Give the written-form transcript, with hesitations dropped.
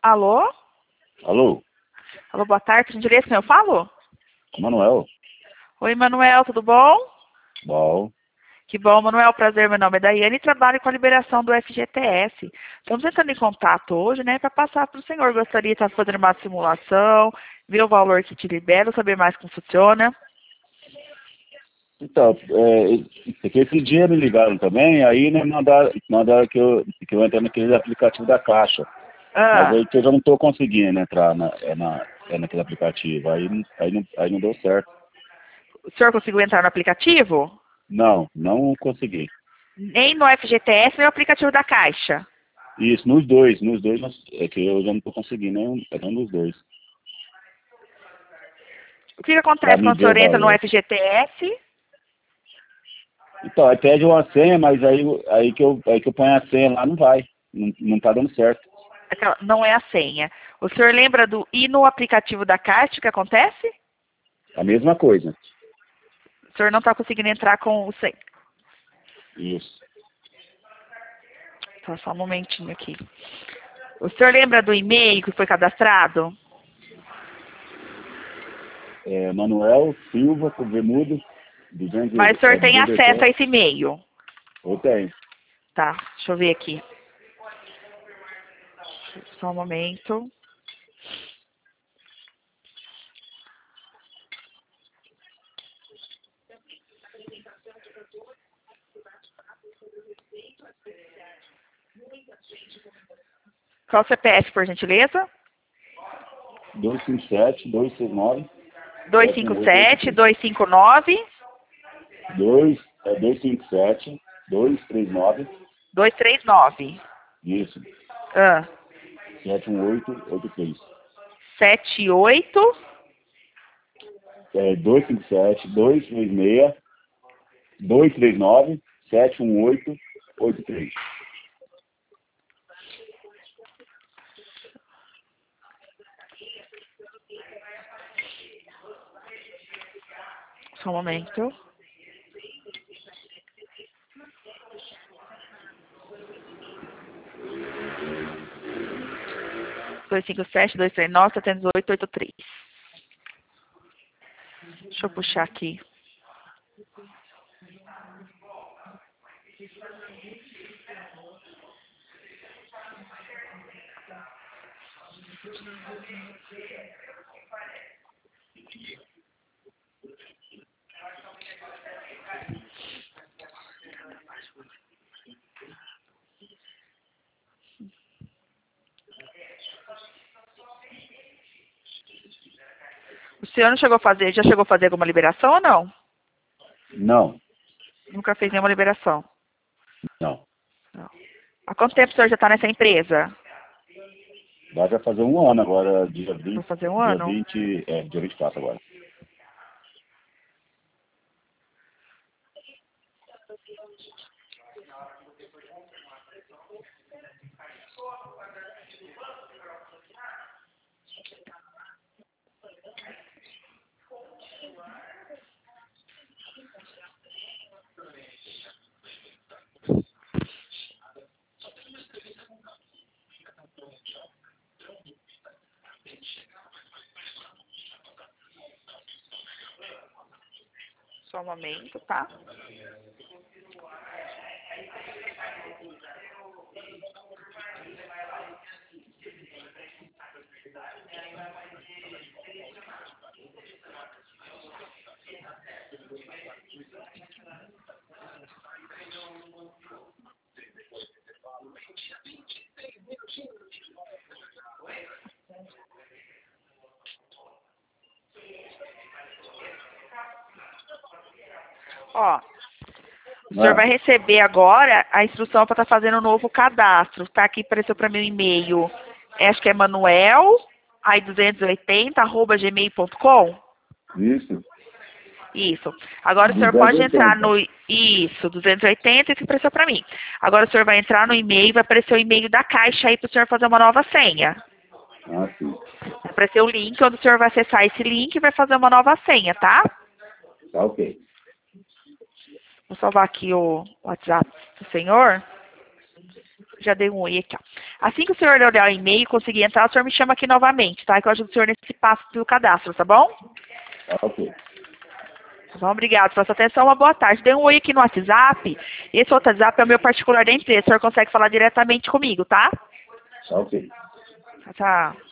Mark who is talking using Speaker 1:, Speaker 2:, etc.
Speaker 1: Alô?
Speaker 2: Alô,
Speaker 1: Alô, boa tarde, por direito, eu falo?
Speaker 2: Manuel?
Speaker 1: Oi, Manuel, tudo bom?
Speaker 2: Bom.
Speaker 1: Que bom, Manuel, prazer, meu nome é Daiane e trabalho com a liberação do FGTS. Estamos entrando em contato hoje, né, para passar para o senhor. Gostaria de estar fazendo uma simulação, ver o valor que te libera, saber mais como funciona.
Speaker 2: Então, porque esse dia me ligaram também, aí né, mandaram que eu entre naquele aplicativo da Caixa. Mas
Speaker 1: Ah,
Speaker 2: aí que eu já não estou conseguindo entrar naquele aplicativo. Aí não deu certo.
Speaker 1: o senhor conseguiu entrar no aplicativo?
Speaker 2: Não consegui.
Speaker 1: Nem no FGTS, nem no aplicativo da Caixa.
Speaker 2: Isso, nos dois, é que eu já não estou conseguindo nenhum dos dois.
Speaker 1: O que
Speaker 2: Para
Speaker 1: acontece
Speaker 2: me
Speaker 1: quando o
Speaker 2: ver o
Speaker 1: senhor entra no
Speaker 2: valor.
Speaker 1: FGTS?
Speaker 2: Então, aí pede uma senha, mas aí que eu ponho a senha lá não vai. Não tá dando certo.
Speaker 1: Não é a senha. O senhor lembra do ir no aplicativo da Caixa, o que acontece?
Speaker 2: A mesma coisa.
Speaker 1: O senhor não está conseguindo entrar com o senha.
Speaker 2: Isso.
Speaker 1: Só um momentinho aqui. O senhor lembra do e-mail que foi cadastrado?
Speaker 2: Manuel Silva, com Vemudo,
Speaker 1: Mas o senhor tem acesso a
Speaker 2: 217.
Speaker 1: esse e-mail?
Speaker 2: Eu tenho.
Speaker 1: Tá, deixa eu ver aqui. Só um momento. Qual o CPF, por gentileza?
Speaker 2: 257, 269,
Speaker 1: 257,
Speaker 2: 7183.
Speaker 1: 259,
Speaker 2: 257, 239,
Speaker 1: 239.
Speaker 2: isso,
Speaker 1: Ah,
Speaker 2: 71883.
Speaker 1: 78.
Speaker 2: 257, 236, 239, 71883.
Speaker 1: Só um momento. Dois cinco sete, 239, 71883. Deixa eu puxar aqui. O senhor não chegou a fazer, já chegou a fazer alguma liberação ou não?
Speaker 2: Não,
Speaker 1: Nunca fez nenhuma liberação.
Speaker 2: não.
Speaker 1: Não. Há quanto tempo o senhor já está nessa empresa?
Speaker 2: Vai já fazer um ano agora,
Speaker 1: Vai fazer um ano?
Speaker 2: dia 24 agora.
Speaker 1: Só um momento, tá? Ó, o senhor vai receber agora a instrução para estar fazendo um novo cadastro. Tá aqui, apareceu para mim o e-mail. Acho que é Manuel, aí 280, @gmail.com.
Speaker 2: Isso,
Speaker 1: Isso. Agora o senhor pode entrar
Speaker 2: 280.
Speaker 1: no... Isso, 280, isso apareceu para mim. Agora o senhor vai entrar no e-mail, vai aparecer o e-mail da Caixa aí para o senhor fazer uma nova senha.
Speaker 2: Ah, sim.
Speaker 1: Vai aparecer o link, onde o senhor vai acessar esse link e vai fazer uma nova senha, tá?
Speaker 2: Tá ok.
Speaker 1: Vou salvar aqui o WhatsApp do senhor. Já dei um oi aqui, ó. Assim que o senhor olhar o e-mail e conseguir entrar, o senhor me chama aqui novamente, tá? Que eu ajudo o senhor nesse passo do cadastro, tá bom?
Speaker 2: Ok.
Speaker 1: Tá bom, obrigado pela sua atenção, uma boa tarde. Dei um oi aqui no WhatsApp. Esse outro WhatsApp é o meu particular da empresa. O senhor consegue falar diretamente comigo, tá?
Speaker 2: Ok.
Speaker 1: Tchau.